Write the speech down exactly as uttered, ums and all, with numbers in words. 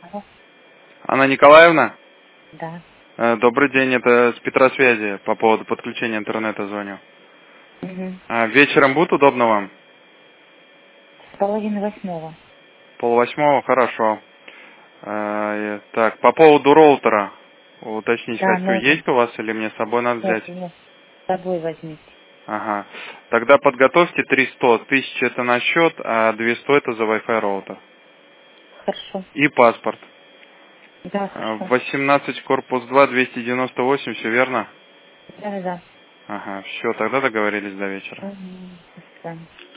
Алло. Анна Николаевна? Да. Э, Добрый день, это с Петросвязи по поводу подключения интернета звоню. Угу. А, вечером будет удобно вам? С половины восьмого. Полвосьмого, хорошо. Э, Так, по поводу роутера, уточнить Да, хочу, нужен. есть у вас или мне с собой надо Нет, взять? нет. С собой возьмите. Ага. Тогда подготовьте триста, тысяча это на счет, а двести это за Wi-Fi роутер. Хорошо. И паспорт. Да, Э, хорошо. восемнадцать, корпус два, двести девяносто восемь, все верно? Да, да. Ага, все, тогда договорились до вечера. Угу. До свидания.